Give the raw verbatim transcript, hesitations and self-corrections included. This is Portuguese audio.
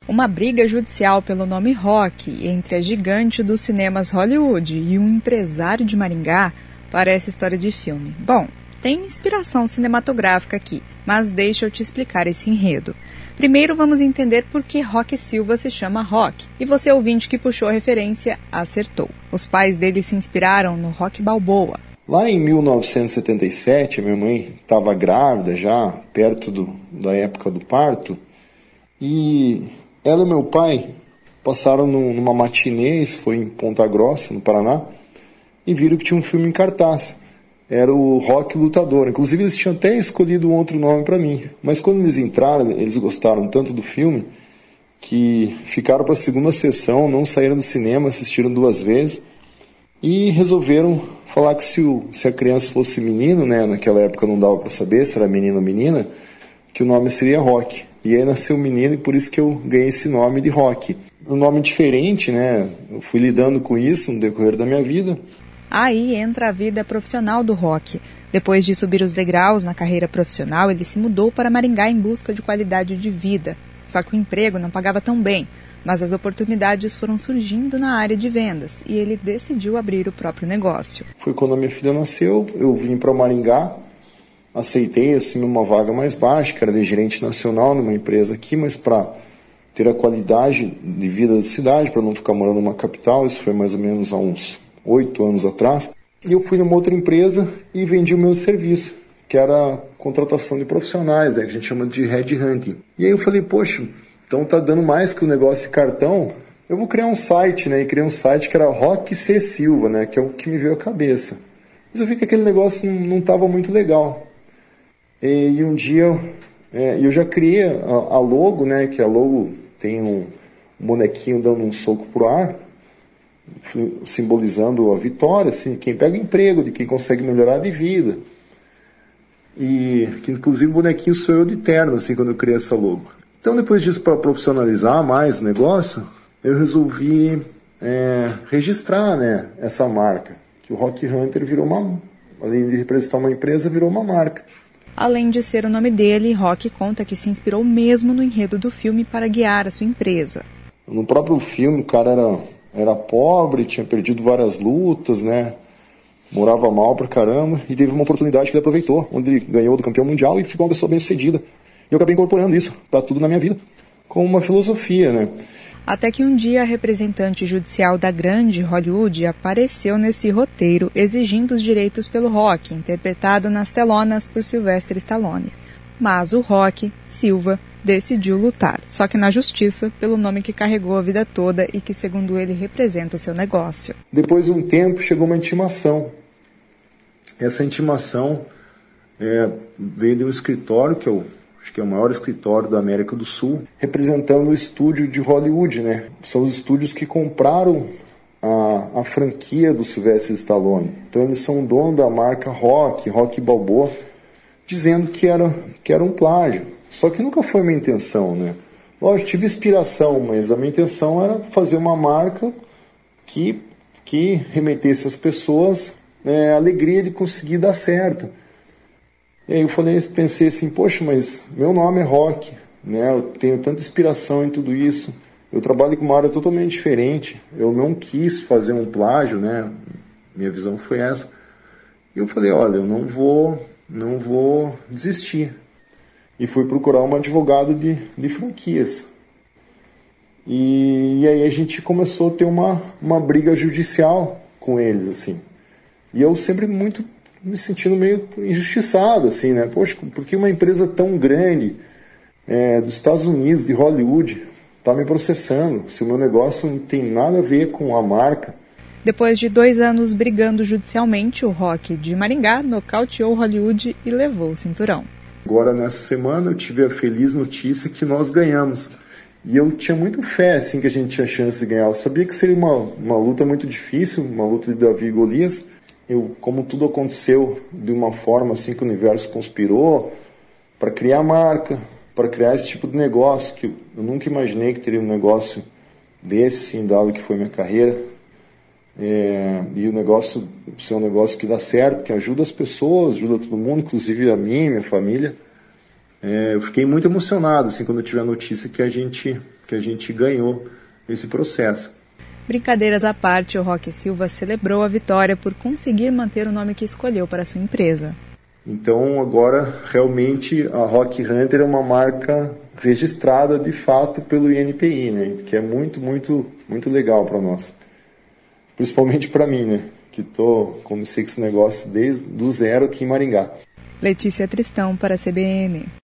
Uma briga judicial pelo nome Rock entre a gigante dos cinemas Hollywood e um empresário de Maringá parece história de filme. Bom, tem inspiração cinematográfica aqui, mas deixa eu te explicar esse enredo. Primeiro vamos entender por que Rock Silva se chama Rock, e você ouvinte que puxou a referência acertou. Os pais dele se inspiraram no Rock Balboa. Lá em mil novecentos e setenta e sete, a minha mãe estava grávida já, perto do, da época do parto, e ela e meu pai passaram no, numa matinê, isso foi em Ponta Grossa, no Paraná, e viram que tinha um filme em cartaz. Era o Rock Lutador. Inclusive eles tinham até escolhido um outro nome para mim. Mas quando eles entraram, eles gostaram tanto do filme que ficaram para a segunda sessão, não saíram do cinema, assistiram duas vezes e resolveram falar que se, o, se a criança fosse menino, né, naquela época não dava para saber se era menino ou menina, que o nome seria Rock. E aí nasceu o menino e por isso que eu ganhei esse nome de Rock. Um nome diferente, né? Eu fui lidando com isso no decorrer da minha vida. Aí entra a vida profissional do Rock. Depois de subir os degraus na carreira profissional, ele se mudou para Maringá em busca de qualidade de vida. Só que o emprego não pagava tão bem, mas as oportunidades foram surgindo na área de vendas e ele decidiu abrir o próprio negócio. Foi quando a minha filha nasceu, eu vim para Maringá, aceitei assim, uma vaga mais baixa, que era de gerente nacional numa empresa aqui, mas para ter a qualidade de vida da cidade, para não ficar morando numa capital, isso foi mais ou menos há uns oito anos atrás, e eu fui numa outra empresa e vendi o meu serviço, que era a contratação de profissionais, né, que a gente chama de headhunting. E aí eu falei, poxa, então tá dando mais que o negócio de cartão, eu vou criar um site, né, e criei um site que era Rock C Silva, né, que é o que me veio à cabeça. Mas eu vi que aquele negócio não estava muito legal. E, e um dia é, eu já criei a, a logo, né, que a logo tem um, um bonequinho dando um soco pro ar, simbolizando a vitória, assim, quem pega emprego, de quem consegue melhorar de vida. E que inclusive o bonequinho sou eu de terno, assim, quando eu criei essa logo. Então depois disso, para profissionalizar mais o negócio, eu resolvi é, registrar, né, essa marca, que o Rock Hunter virou uma, além de representar uma empresa, virou uma marca. Além de ser o nome dele, Rock conta que se inspirou mesmo no enredo do filme para guiar a sua empresa. No próprio filme, o cara era Era pobre, tinha perdido várias lutas, né? Morava mal pra caramba e teve uma oportunidade que ele aproveitou, onde ele ganhou do campeão mundial e ficou uma pessoa bem sucedida. E eu acabei incorporando isso pra tudo na minha vida, como uma filosofia, né? Até que um dia a representante judicial da grande Hollywood apareceu nesse roteiro exigindo os direitos pelo Rock, interpretado nas telonas por Sylvester Stallone. Mas o Rock, Silva, decidiu lutar, só que na justiça, pelo nome que carregou a vida toda e que, segundo ele, representa o seu negócio. Depois de um tempo, chegou uma intimação. Essa intimação é, veio de um escritório, que eu acho que é o maior escritório da América do Sul, representando o estúdio de Hollywood, né? São os estúdios que compraram a, a franquia do Sylvester Stallone. Então eles são dono da marca Rock, Rock Balboa, dizendo que era, que era um plágio. Só que nunca foi minha intenção, né? Lógico, tive inspiração, mas a minha intenção era fazer uma marca que, que remetesse às pessoas é, a alegria de conseguir dar certo. E aí eu falei, pensei assim, poxa, mas meu nome é Rock, né? Eu tenho tanta inspiração em tudo isso. Eu trabalho com uma área totalmente diferente. Eu não quis fazer um plágio, né? Minha visão foi essa. E eu falei, olha, eu não vou, não vou desistir. E fui procurar um advogado de, de franquias. E, e aí a gente começou a ter uma, uma briga judicial com eles, assim. E eu sempre muito me sentindo meio injustiçado, assim, né? Poxa, por que uma empresa tão grande é, dos Estados Unidos, de Hollywood, está me processando? Se o meu negócio não tem nada a ver com a marca. Depois de dois anos brigando judicialmente, o Rock de Maringá nocauteou Hollywood e levou o cinturão. Agora, nessa semana, eu tive a feliz notícia que nós ganhamos. E eu tinha muito fé, assim, que a gente tinha chance de ganhar. Eu sabia que seria uma, uma luta muito difícil, uma luta de Davi e Golias. Eu, como tudo aconteceu de uma forma, assim, que o universo conspirou para criar marca, para criar esse tipo de negócio, que eu nunca imaginei que teria um negócio desse, assim, dado que foi minha carreira. É, e o negócio ser um negócio que dá certo, que ajuda as pessoas, ajuda todo mundo, inclusive a mim, minha família. É, eu fiquei muito emocionado assim, quando eu tive a notícia que a gente que a gente ganhou esse processo. Brincadeiras à parte, o Roque Silva celebrou a vitória por conseguir manter o nome que escolheu para sua empresa. Então agora realmente a Rock Hunter é uma marca registrada de fato pelo I N P I, né? Que é muito, muito, muito legal para nós. Principalmente para mim, né? Que tô, comecei com esse negócio desde do zero aqui em Maringá. Letícia Tristão para a C B N.